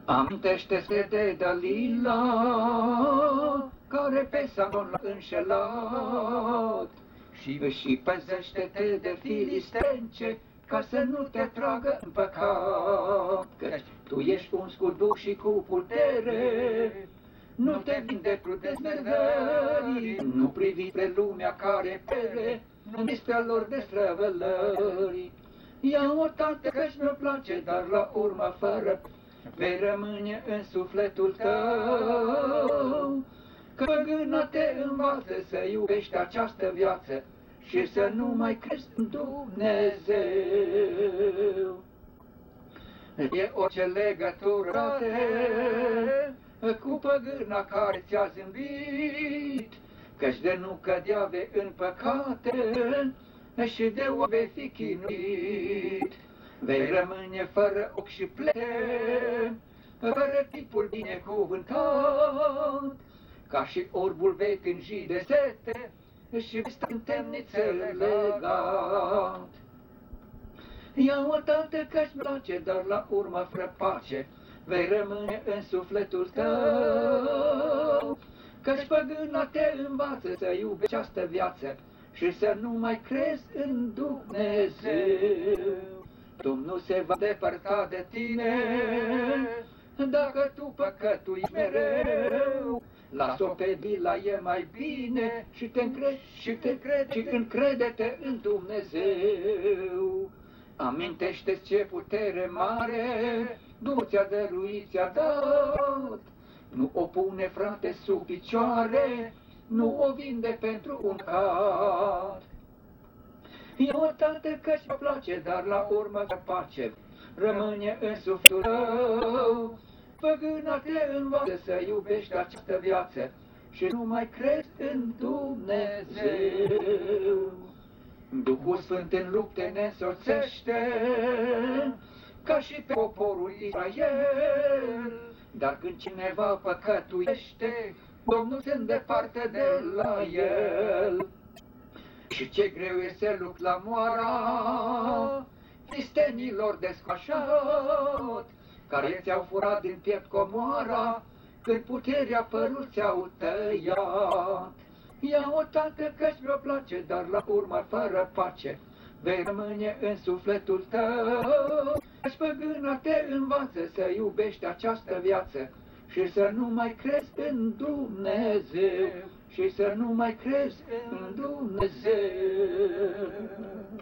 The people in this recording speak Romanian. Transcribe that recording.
Amintește-te de Dalila, care pe Samson l-a înșelat, și păzește-te de filistence, ca să nu te tragă în păcat. Căci tu ești uns cu duh și cu putere, nu te vinde prudesmerării, nu privi spre lumea care pere, nu despre lor de străvălări. Ia-o, Tată, că-și mi-o place, dar la urmă fără vei rămâne în sufletul tău. Că păgâna te învață să iubești această viață și să nu mai crezi în Dumnezeu. E orice legătură cu păgâna care ți-a zâmbit, căci de nu cădea vei în păcate și de o vei fi chinuit. Vei rămâne fără ochi și plete, fără tipul binecuvântat, ca și orbul vei tânji de sete și vei sta în temniță legat. Ia-o, Tată, că-și place, dar la urmă fără pace vei rămâne în sufletul tău, căci păgâna te învață să iubești această viață și să nu mai crezi în Dumnezeu. Domnul se va depărta de tine dacă tu păcătuiești mereu. Lasă-o pe Bila, e mai bine și te încrede și încrede-te în Dumnezeu. Amintește-ți ce putere mare Dumnezeu ți-a dăruit, ți-a dat. Nu o pune, frate, sub picioare, nu o vinde pentru un cat. Ia-o, Tată, că-ți place, dar la urmă că pace rămâne în sufletul tău. Păgâna te învață să iubești această viață și nu mai crezi în Dumnezeu. Duhul Sfânt în lupte ne însoțește, ca și pe poporul Israel. Dar când cineva păcătuiește, Domnul se îndeparte de la el. Și ce greu este lupta la moara filistenilor descoașat, care ți-au furat din piept comoara, când puterea părul ți-au tăiat. Ia-o, Tată, că-ți mi-o place, dar la urmă fără pace vei rămâne în sufletul tău. Căci păgâna te învață să iubești această viață și să nu mai crezi în Dumnezeu, și să nu mai crezi în Dumnezeu.